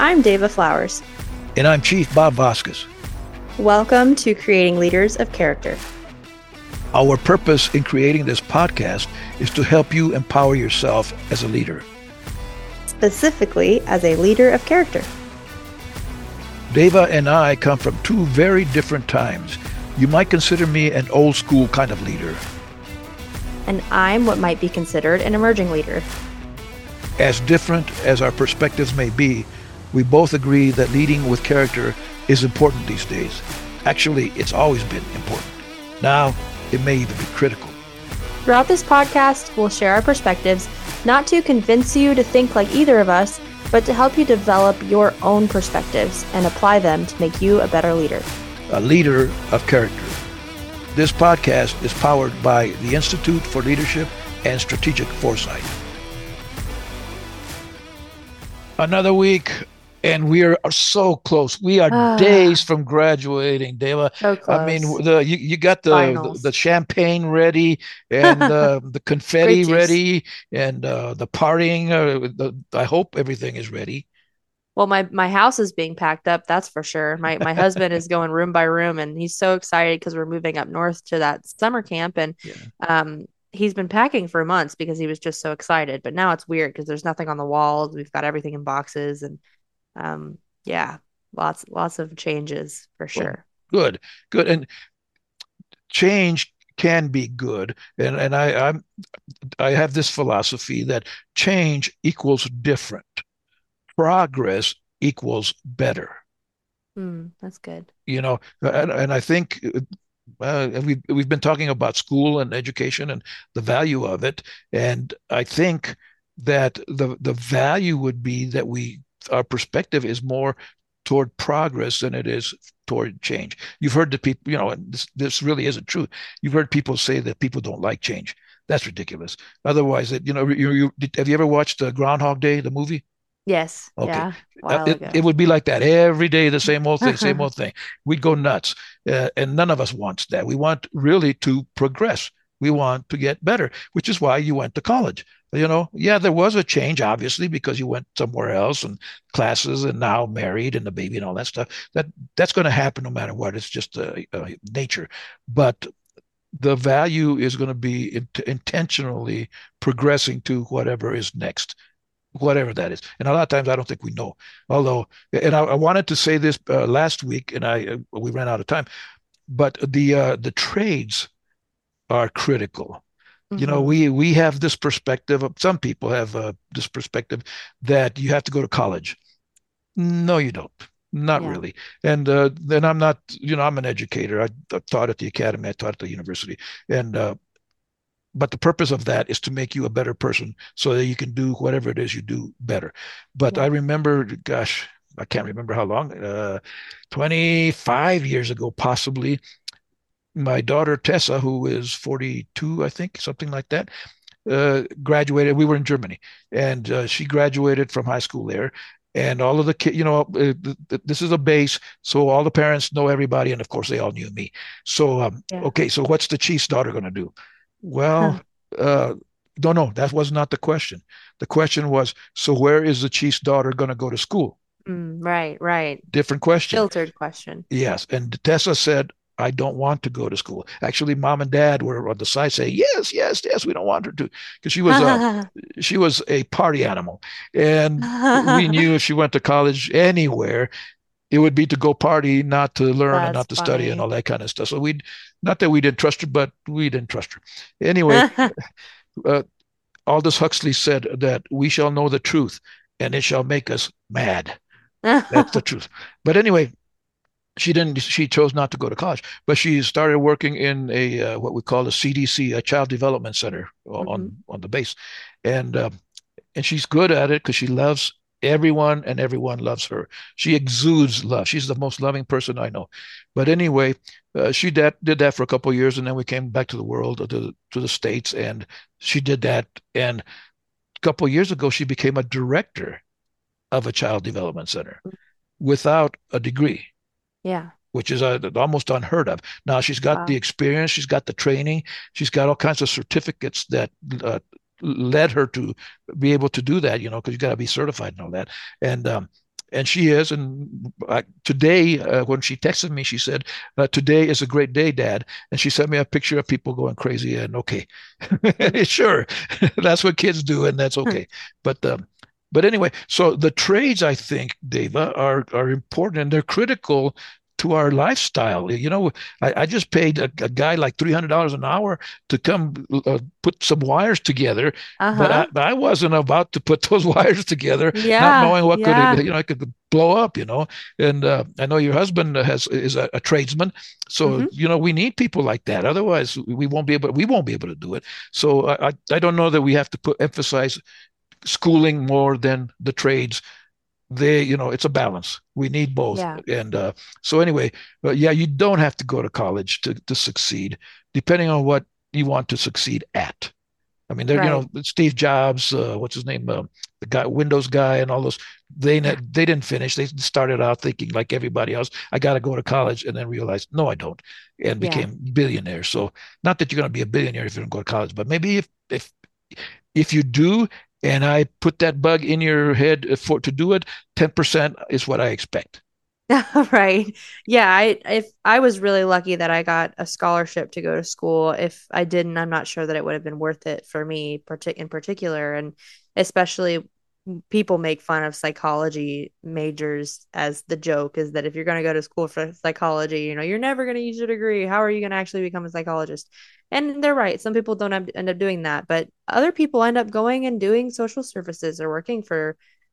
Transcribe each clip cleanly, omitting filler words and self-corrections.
I'm Dava Flowers. And I'm Chief Bob Vasquez. Welcome to Creating Leaders of Character. Our purpose in creating this podcast is to help you empower yourself as a leader. Specifically, as a leader of character. Dava and I come from two very different times. You might consider me an old school kind of leader. And I'm what might be considered an emerging leader. As different as our perspectives may be, we both agree that leading with character is important these days. Actually, it's always been important. Now, it may even be critical. Throughout this podcast, we'll share our perspectives, not to convince you to think like either of us, but to help you develop your own perspectives and apply them to make you a better leader. A leader of character. This podcast is powered by the Institute for Leadership and Strategic Foresight. Another week, and we are so close. We are days from graduating, Dava. So close. I mean, you got the champagne ready and the confetti ready and the partying. I hope everything is ready. Well, my house is being packed up, that's for sure. My husband is going room by room, and he's so excited because we're moving up north to that summer camp, and he's been packing for months because he was just so excited. But now it's weird because there's nothing on the walls. We've got everything in boxes, and lots of changes for sure. Good. And change can be good, and I have this philosophy that change equals different. Progress equals better. That's good. You know, and I think we've been talking about school and education and the value of it, and I think that the value would be that our perspective is more toward progress than it is toward change. You've heard the people, and this really isn't true. You've heard people say that people don't like change. That's ridiculous. Otherwise, have you ever watched Groundhog Day, the movie? Yes. Okay. Yeah. It would be like that every day, the same old thing, same old thing. We'd go nuts. And none of us wants that. We want really to progress. We want to get better, which is why you went to college. There was a change, obviously, because you went somewhere else and classes and now married and the baby and all that stuff. That's going to happen no matter what. It's just nature. But the value is going to be intentionally progressing to whatever is next. Whatever that is. And a lot of times I don't think we know. Although, and I wanted to say this last week, and we ran out of time, but the trades are critical. Mm-hmm. We have this perspective. Some people have this perspective that you have to go to college. No, you don't. Not really. And then I'm not, I'm an educator. I taught at the academy. I taught at the university. And but the purpose of that is to make you a better person so that you can do whatever it is you do better. But I remember, gosh, I can't remember how long, 25 years ago, possibly, my daughter Tessa, who is 42, I think, something like that, graduated. We were in Germany, and she graduated from high school there. And all of the kids, this is a base, so all the parents know everybody, and of course they all knew me. So, okay, so what's the chief's daughter going to do? Well, no, that was not the question. The question was, so where is the chief's daughter going to go to school? Right. Different question. Filtered question. Yes. And Tessa said, I don't want to go to school. Actually, mom and dad were on the side saying, yes, we don't want her to, because she was a party animal. And we knew if she went to college anywhere, it would be to go party, not to learn and not to study and all that kind of stuff. So not that we didn't trust her, but we didn't trust her. Anyway, Aldous Huxley said that we shall know the truth and it shall make us mad. That's the truth. But anyway, she chose not to go to college, but she started working in what we call a CDC, a Child Development Center on the base. And she's good at it because she loves everyone and everyone loves her. She exudes love. She's the most loving person I know. But anyway, she did that for a couple of years, and then we came back to the world, to the States, and she did that. And a couple of years ago, she became a director of a child development center without a degree. Yeah. Which is almost unheard of. Now she's got the experience, she's got the training, she's got all kinds of certificates that led her to be able to do that, because you got to be certified and all that. And And she is. And today, when she texted me, she said, "Today is a great day, Dad." And she sent me a picture of people going crazy. And okay, sure, that's what kids do, and that's okay. But but anyway, so the trades, I think, Deva, are important and they're critical to our lifestyle. I just paid a guy like $300 an hour to come put some wires together, but Uh-huh. I wasn't about to put those wires together, not Yeah. knowing what could Yeah. it could blow up. And I know your husband is a tradesman, so Hmm. we need people like that. Otherwise, we won't be able to do it. So I don't know that we have to emphasize schooling more than the trades. It's a balance. We need both. Yeah. And so anyway, yeah, you don't have to go to college to succeed, depending on what you want to succeed at. I mean, Right. Steve Jobs, what's his name, the guy, Windows guy, and all those. They didn't finish. They started out thinking like everybody else, I got to go to college, and then realized, no, I don't, and Yeah. became billionaires. So, not that you're going to be a billionaire if you don't go to college, but maybe if you do, and I put that bug in your head for to do it, 10% is what I expect. Right. Yeah, if I was really lucky that I got a scholarship to go to school. If I didn't, I'm not sure that it would have been worth it for me in particular. And especially people make fun of psychology majors as the joke is that if you're going to go to school for psychology, you're never going to use your degree. How are you going to actually become a psychologist? And they're right. Some people don't end up doing that, but other people end up going and doing social services or working for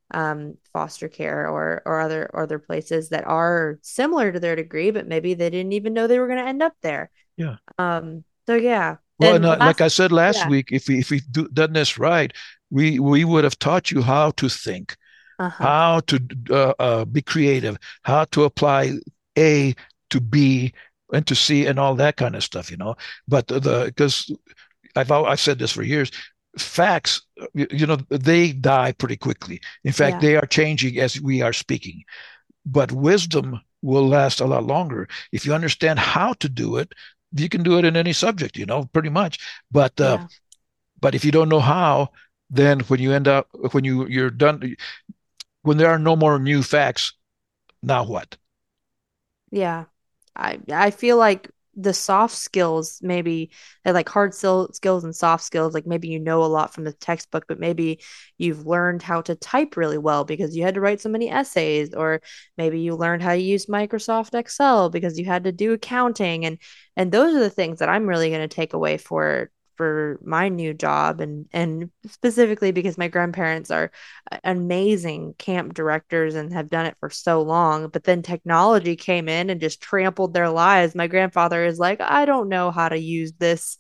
foster care or other places that are similar to their degree, but maybe they didn't even know they were going to end up there. Yeah. So yeah. Well, and And like last, I said last yeah, week, if we done this right, we would have taught you how to think, uh-huh, how to be creative, how to apply A to B and to C and all that kind of stuff. But because I've said this for years, facts, they die pretty quickly. In fact, yeah, they are changing as we are speaking. But wisdom will last a lot longer if you understand how to do it. You can do it in any subject, pretty much. But yeah, if you don't know how, then when you end up when you're done, when there are no more new facts, now what? yeah. I feel like the soft skills maybe like skills and soft skills like maybe you know a lot from the textbook but maybe you've learned how to type really well because you had to write so many essays or maybe you learned how to use Microsoft Excel because you had to do accounting and those are the things that I'm really going to take away for my new job and specifically because my grandparents are amazing camp directors and have done it for so long. But then technology came in and just trampled their lives. My grandfather is like, I don't know how to use this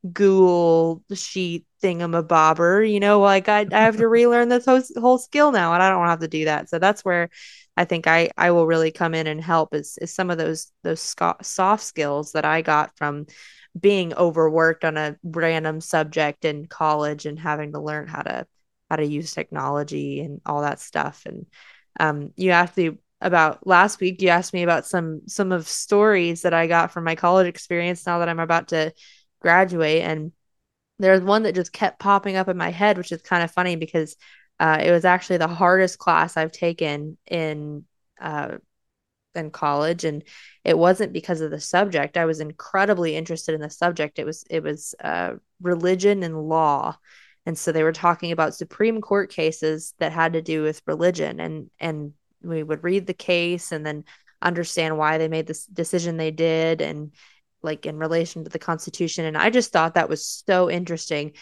Google sheet thingamabobber, like I have to relearn this whole skill now and I don't have to do that. So that's where I think I will really come in and help is some of those soft skills that I got from being overworked on a random subject in college and having to learn how to use technology and all that stuff. And you asked me about last week. You asked me about some of stories that I got from my college experience. Now that I'm about to graduate, and there's one that just kept popping up in my head, which is kind of funny because it was actually the hardest class I've taken uh, in college and it wasn't because of the subject. I was incredibly interested in the subject. It was religion and law. And so they were talking about Supreme Court cases that had to do with religion and we would read the case and then understand why they made this decision they did and like in relation to the Constitution. And I just thought that was so interesting.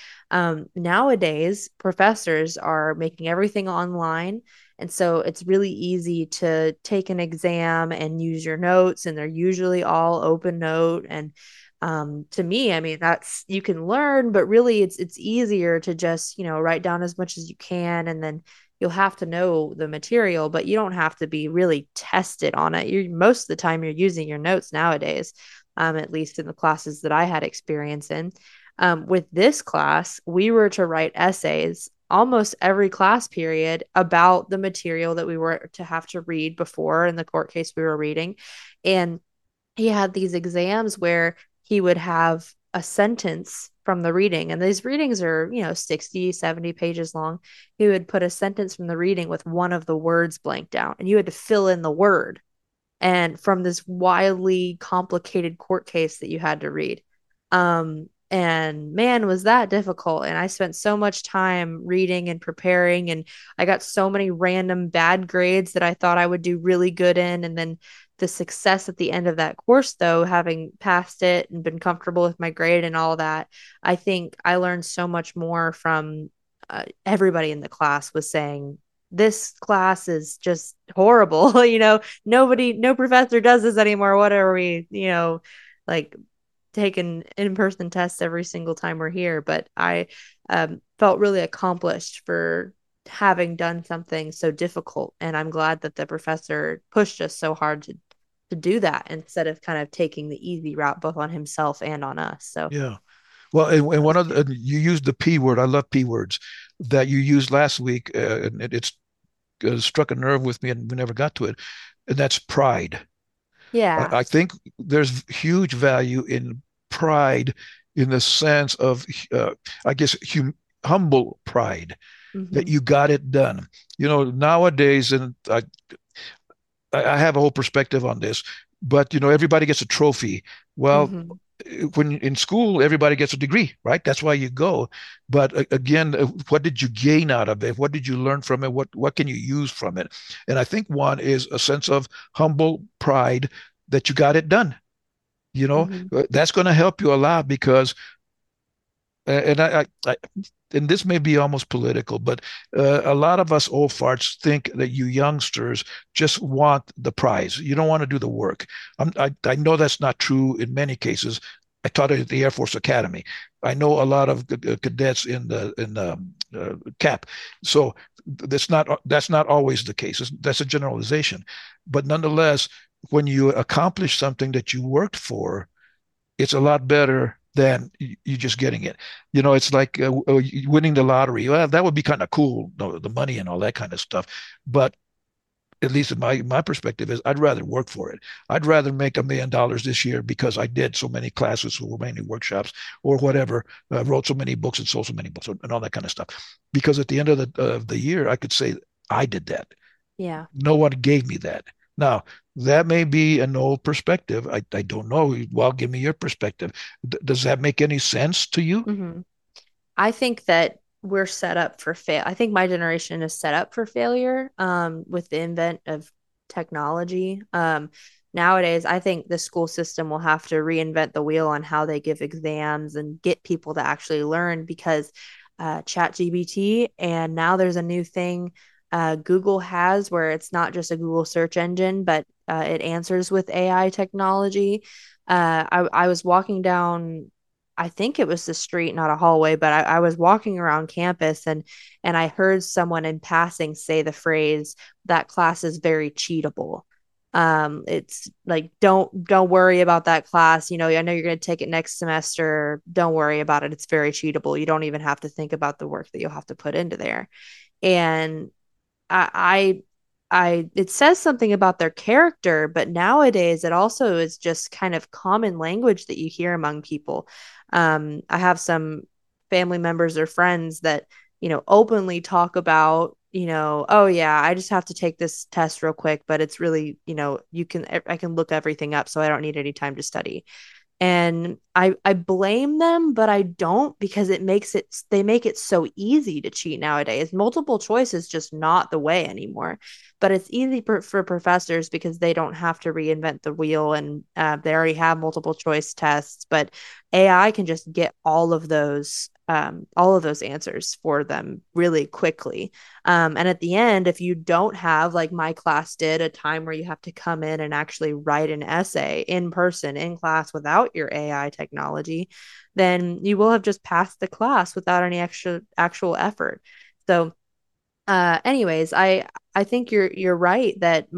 Nowadays, professors are making everything online. And so it's really easy to take an exam and use your notes, and they're usually all open note. And to me, I mean, that's you can learn, but really it's easier to just, write down as much as you can and then you'll have to know the material, but you don't have to be really tested on it. You're most of the time you're using your notes nowadays, at least in the classes that I had experience in. With this class, we were to write essays almost every class period about the material that we were to have to read before in the court case we were reading. And he had these exams where he would have a sentence from the reading. And these readings are, 60, 70 pages long. He would put a sentence from the reading with one of the words blanked out, and you had to fill in the word. And from this wildly complicated court case that you had to read. And man, was that difficult. And I spent so much time reading and preparing, and I got so many random bad grades that I thought I would do really good in. And then the success at the end of that course, though, having passed it and been comfortable with my grade and all that, I think I learned so much more from everybody in the class was saying, this class is just horrible. Nobody, no professor does this anymore. What are we, like taking in-person tests every single time we're here? But I felt really accomplished for having done something so difficult. And I'm glad that the professor pushed us so hard to do that instead of kind of taking the easy route, both on himself and on us. So Yeah. Well, and one of you used the P word. I love P words that you used last week, and it's struck a nerve with me, and we never got to it. And that's pride. yeah. I think there's huge value in pride in the sense of, I guess, humble pride that Mm-hmm. you got it done. Nowadays, and I have a whole perspective on this, but everybody gets a trophy. Well, Mm-hmm. when in school, everybody gets a degree, right? That's why you go. But again, what did you gain out of it? What did you learn from it? What can you use from it? And I think one is a sense of humble pride that you got it done. Mm-hmm. That's going to help you a lot because and and this may be almost political, but a lot of us old farts think that you youngsters just want the prize. You don't want to do the work. I know that's not true in many cases. I taught at the Air Force Academy. I know a lot of cadets in the CAP. So that's not always the case. That's a generalization, but nonetheless, when you accomplish something that you worked for, it's a lot better than you just getting it. It's like winning the lottery. Well, that would be kind of cool, the money and all that kind of stuff. But at least in my perspective is I'd rather work for it. I'd rather make $1 million this year because I did so many classes or many workshops or whatever, wrote so many books and sold so many books and all that kind of stuff. Because at the end of the year, I could say I did that. Yeah. No one gave me that. Now, that may be an old perspective. I don't know. Well, give me your perspective. Does that make any sense to you? Mm-hmm. I think that we're set up for fail. I think my generation is set up for failure with the invent of technology. Nowadays, I think the school system will have to reinvent the wheel on how they give exams and get people to actually learn because ChatGPT, and now there's a new thing Google has where it's not just a Google search engine, but it answers with AI technology. I was walking down, I think it was the street, not a hallway, but I was walking around campus, and I heard someone in passing say the phrase, that class is very cheatable. It's like, don't worry about that class. I know you're going to take it next semester. Don't worry about it. It's very cheatable. You don't even have to think about the work that you'll have to put into there. And I, it says something about their character, but nowadays it also is just kind of common language that you hear among people. I have some family members or friends that, openly talk about, oh yeah, I just have to take this test real quick, but it's really, I can look everything up, so I don't need any time to study. And I blame them, but I don't, because they make it so easy to cheat nowadays. Multiple choice is just not the way anymore. But it's easy for professors because they don't have to reinvent the wheel, and they already have multiple choice tests. But AI can just get all of those answers for them really quickly. And at the end, if you don't have, like my class did, a time where you have to come in and actually write an essay in person in class without your AI technology, then you will have just passed the class without any extra actual effort. So, anyways, I think you're right that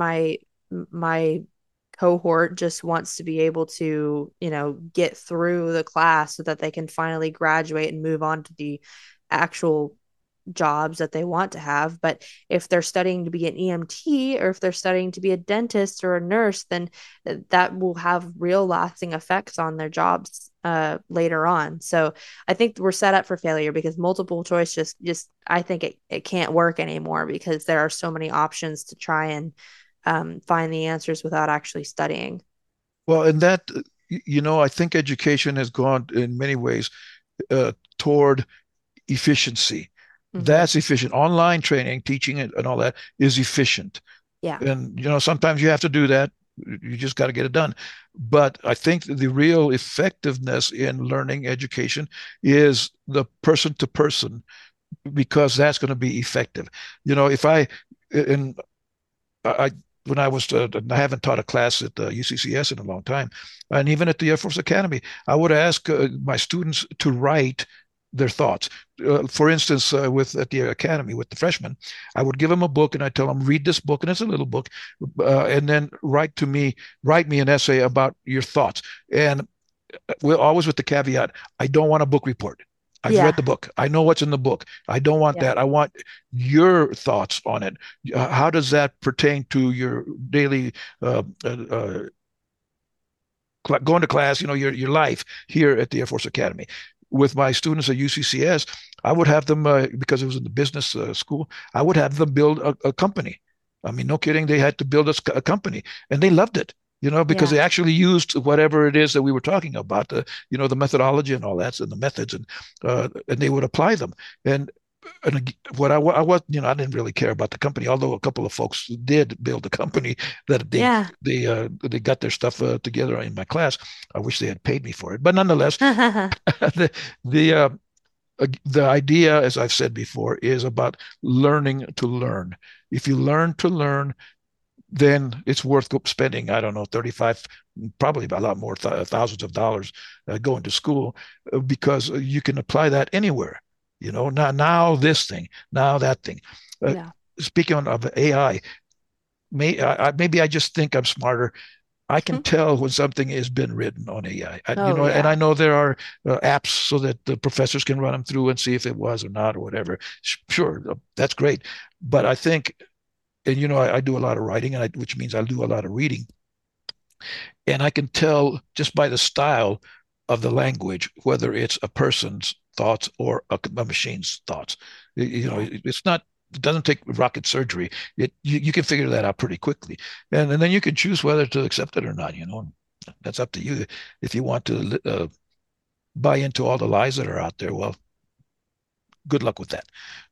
my cohort just wants to be able to, get through the class so that they can finally graduate and move on to the actual jobs that they want to have. But if they're studying to be an EMT, or if they're studying to be a dentist or a nurse, then that will have real lasting effects on their jobs later on. So I think we're set up for failure, because multiple choice just I think it can't work anymore, because there are so many options to try and find the answers without actually studying. Well, and that, I think education has gone in many ways toward efficiency. Hmm. That's efficient. Online training, teaching and all that is efficient. Yeah. And, sometimes you have to do that. You just got to get it done. But I think the real effectiveness in learning education is the person to person, because that's going to be effective. If and I, when I was, I haven't taught a class at UCCS in a long time, and even at the Air Force Academy, I would ask my students to write their thoughts. For instance, with at the academy with the freshmen, I would give them a book and I tell them, read this book, and it's a little book, and then write me an essay about your thoughts. And we're always with the caveat, I don't want a book report. I've read Yeah. the book. I know what's in the book. I don't want Yeah. that. I want your thoughts on it. How does that pertain to your daily going to class, your life here at the Air Force Academy? With my students at UCCS, I would have them, because it was in the business school, I would have them build a company. I mean, no kidding. They had to build a company, and they loved it, because Yeah. they actually used whatever it is that we were talking about, the methodology and all that, and the methods, and they would apply them. And what I was, I didn't really care about the company, although a couple of folks did build a company that Yeah. they got their stuff together in my class. I wish they had paid me for it, but nonetheless, the the uh, the idea, as I've said before, is about learning to learn. If you learn to learn, then it's worth spending, I don't know, 35, probably a lot more, thousands of dollars going to school, because you can apply that anywhere. Now this thing, now that thing. Uh, Yeah. Speaking of AI, maybe I just think I'm smarter. I can tell when something has been written on AI. Oh And yeah. I know there are apps so that the professors can run them through and see if it was or not or whatever. Sure, that's great. But I think, and I do a lot of writing, which means I do a lot of reading, and I can tell just by the style of the language whether it's a person's thoughts or a machine's thoughts. Yeah. It's not. It doesn't take rocket surgery. You can figure that out pretty quickly, and then you can choose whether to accept it or not. That's up to you. If you want to buy into all the lies that are out there, well, good luck with that.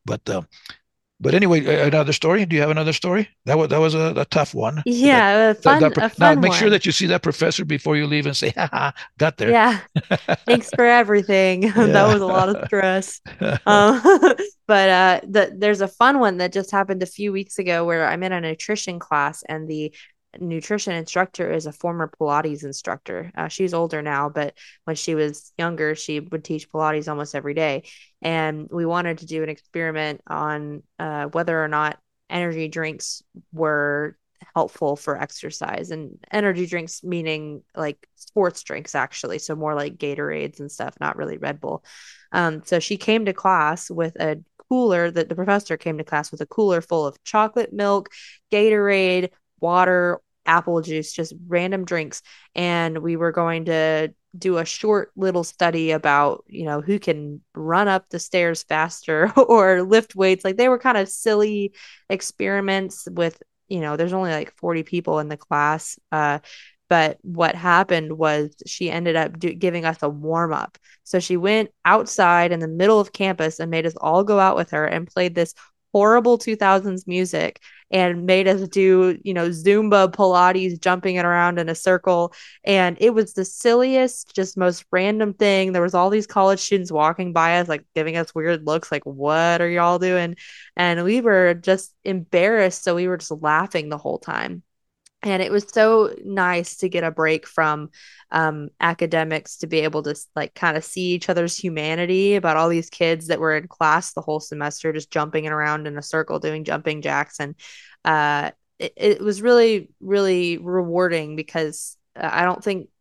But anyway, another story. Do you have another story? That was a tough one. Yeah, a Now fun make sure one. that you see that professor before you leave and say, "Ha ha, got there." Yeah. Thanks for everything. That Yeah. was a lot of stress. Um, but there's a fun one that just happened a few weeks ago, where I'm in a nutrition class, and the nutrition instructor is a former Pilates instructor. She's older now, but when she was younger, she would teach Pilates almost every day. And we wanted to do an experiment on whether or not energy drinks were helpful for exercise, and energy drinks meaning like sports drinks, actually, so more like Gatorades and stuff, not really Red Bull. So she came to class with a cooler, that the professor came to class with a cooler full of chocolate milk, Gatorade, water, apple juice, just random drinks. And we were going to do a short little study about, who can run up the stairs faster or lift weights. Like, they were kind of silly experiments with, there's only like 40 people in the class. But what happened was she ended up giving us a warm up. So she went outside in the middle of campus and made us all go out with her and played this horrible 2000s music, and made us do, Zumba Pilates, jumping it around in a circle. And it was the silliest, just most random thing. There was all these college students walking by us, like giving us weird looks, like, what are y'all doing? And we were just embarrassed. So we were just laughing the whole time. And it was so nice to get a break from academics, to be able to like kind of see each other's humanity, about all these kids that were in class the whole semester just jumping around in a circle doing jumping jacks. And it was really, really rewarding, because I don't think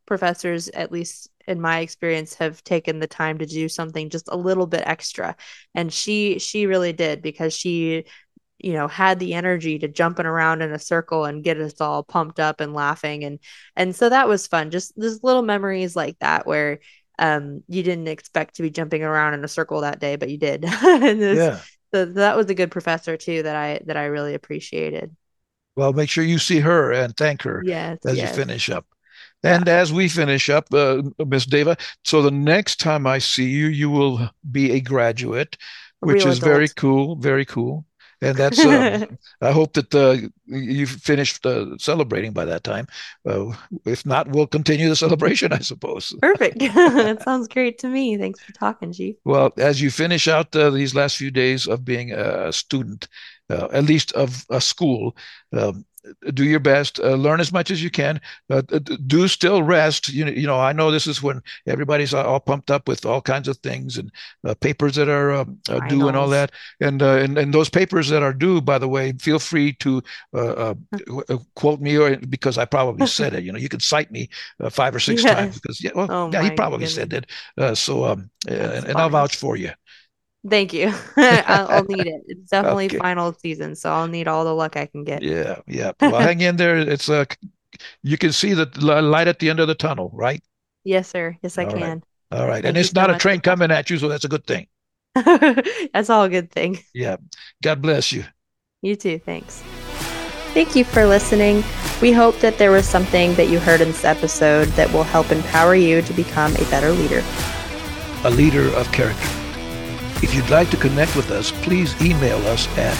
professors, at least in my experience, have taken the time to do something just a little bit extra. And she really did, because she, had the energy to jumping around in a circle and get us all pumped up and laughing. And so that was fun. Just little memories like that where you didn't expect to be jumping around in a circle that day, but you did. Yeah. So that was a good professor too that I really appreciated. Well, make sure you see her and thank her Yes, as you yes. finish up. Yeah. And as we finish up, Miss Deva, so the next time I see you, you will be a graduate, A which real is very adult. cool, very cool. And that's, I hope that you've finished celebrating by that time. If not, we'll continue the celebration, I suppose. Perfect. That sounds great to me. Thanks for talking, Chief. Well, as you finish out these last few days of being a student, at least of a school, um, do your best, learn as much as you can. Do still rest. I know this is when everybody's all pumped up with all kinds of things and papers that are due and all Finals. that. And those papers that are due, by the way, feel free to quote me, or because I probably said it. You can cite me 5 or 6 times Yes. because well, Oh yeah, he my probably said goodness. it. That's And I'll funny. vouch for you. Thank you. I'll need it. It's definitely Okay. final season, so I'll need all the luck I can get. Yeah, yeah. Well, hang in there. It's you can see the light at the end of the tunnel, right? Yes, sir. Yes, I All right. can. All right. And Thank you it's so not a much for train coming talking. at you, so that's a good thing. That's all a good thing. Yeah. God bless you. You too. Thanks. Thank you for listening. We hope that there was something that you heard in this episode that will help empower you to become a better leader. A leader of character. If you'd like to connect with us, please email us at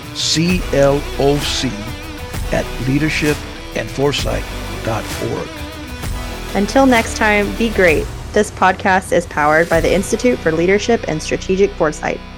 cloc@leadershipandforesight.org. Until next time, be great. This podcast is powered by the Institute for Leadership and Strategic Foresight.